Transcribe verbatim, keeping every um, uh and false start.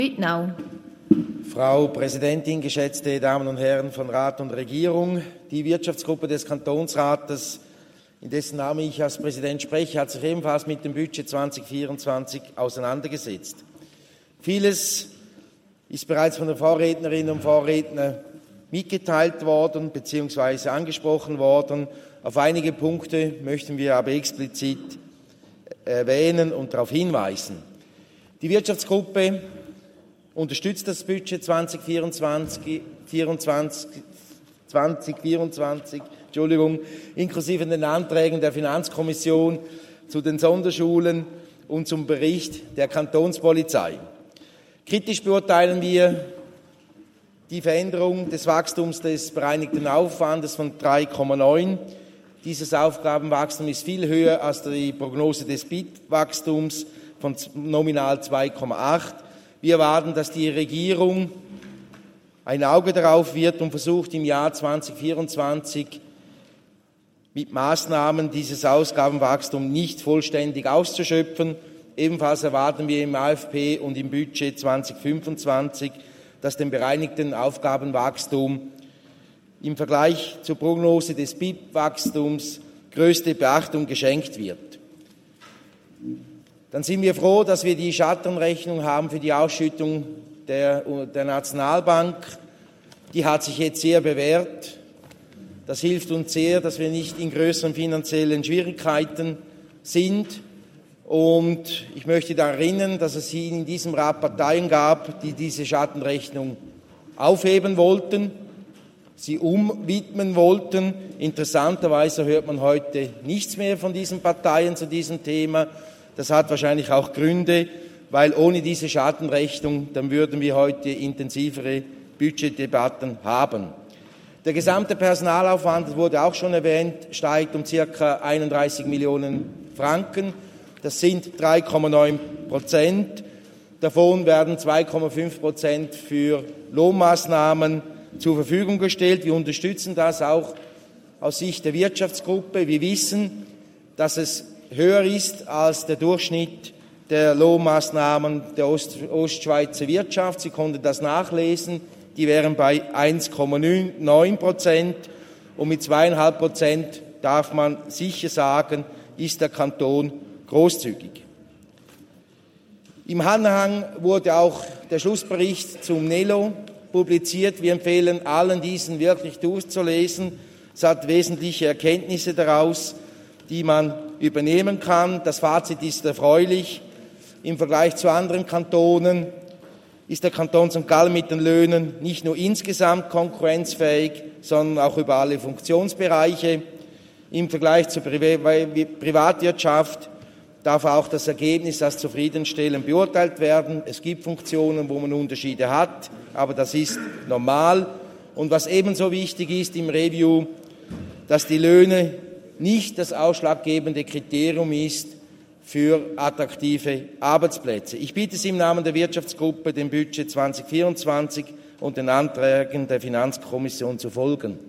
Now. Frau Präsidentin, geschätzte Damen und Herren von Rat und Regierung, die Wirtschaftsgruppe des Kantonsrates, in dessen Namen ich als Präsident spreche, hat sich ebenfalls mit dem Budget zwanzig vierundzwanzig auseinandergesetzt. Vieles ist bereits von den Vorrednerinnen und Vorrednern mitgeteilt worden bzw. angesprochen worden. Auf einige Punkte möchten wir aber explizit erwähnen und darauf hinweisen. Die Wirtschaftsgruppe unterstützt das Budget zwanzig vierundzwanzig, zwanzig vierundzwanzig Entschuldigung, inklusive den Anträgen der Finanzkommission zu den Sonderschulen und zum Bericht der Kantonspolizei. Kritisch beurteilen wir die Veränderung des Wachstums des bereinigten Aufwandes von drei Komma neun. Dieses Aufgabenwachstum ist viel höher als die Prognose des B I P-Wachstums von nominal zwei Komma acht. Wir erwarten, dass die Regierung ein Auge darauf wird und versucht, im Jahr zwanzig vierundzwanzig mit Maßnahmen dieses Ausgabenwachstum nicht vollständig auszuschöpfen. Ebenfalls erwarten wir im A F P und im Budget zwanzig fünfundzwanzig, dass dem bereinigten Aufgabenwachstum im Vergleich zur Prognose des B I P-Wachstums größte Beachtung geschenkt wird. Dann sind wir froh, dass wir die Schattenrechnung haben für die Ausschüttung der, der Nationalbank. Die hat sich jetzt sehr bewährt. Das hilft uns sehr, dass wir nicht in größeren finanziellen Schwierigkeiten sind. Und ich möchte daran erinnern, dass es in diesem Rat Parteien gab, die diese Schattenrechnung aufheben wollten, sie umwidmen wollten. Interessanterweise hört man heute nichts mehr von diesen Parteien zu diesem Thema. Das hat wahrscheinlich auch Gründe, weil ohne diese Schattenrechnung, dann würden wir heute intensivere Budgetdebatten haben. Der gesamte Personalaufwand, das wurde auch schon erwähnt, steigt um circa einunddreißig Millionen Franken. Das sind drei Komma neun Prozent. Davon werden zwei Komma fünf Prozent für Lohnmaßnahmen zur Verfügung gestellt. Wir unterstützen das auch aus Sicht der Wirtschaftsgruppe. Wir wissen, dass es höher ist als der Durchschnitt der Lohnmaßnahmen der Ost- Ostschweizer Wirtschaft. Sie konnten das nachlesen. Die wären bei eins Komma neun Prozent. Und mit zwei Komma fünf Prozent darf man sicher sagen, ist der Kanton großzügig. Im Anhang wurde auch der Schlussbericht zum N E L O publiziert. Wir empfehlen allen, diesen wirklich durchzulesen. Es hat wesentliche Erkenntnisse daraus, die man übernehmen kann. Das Fazit ist erfreulich. Im Vergleich zu anderen Kantonen ist der Kanton Sankt Gallen mit den Löhnen nicht nur insgesamt konkurrenzfähig, sondern auch über alle Funktionsbereiche. Im Vergleich zur Pri- Privatwirtschaft darf auch das Ergebnis als zufriedenstellend beurteilt werden. Es gibt Funktionen, wo man Unterschiede hat, aber das ist normal. Und was ebenso wichtig ist im Review, dass die Löhne nicht das ausschlaggebende Kriterium ist für attraktive Arbeitsplätze. Ich bitte Sie im Namen der Wirtschaftsgruppe, dem Budget zwanzig vierundzwanzig und den Anträgen der Finanzkommission zu folgen.